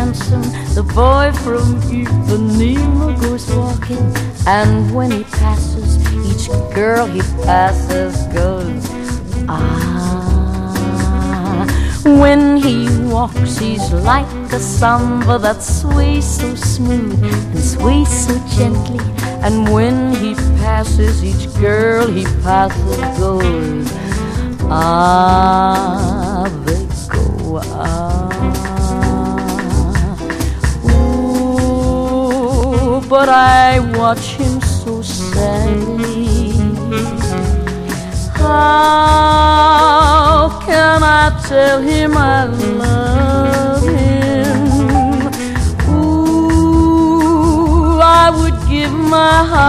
handsome, the boy from Ipanema goes walking, and when he passes, each girl he passes goes, ah. When he walks, he's like a samba that sways so smooth and sways so gently, and when he passes, each girl he passes goes, ah, they go, ah. Ooh, but I watch him so sadly. How can I tell him I love him? Ooh, I would give my heart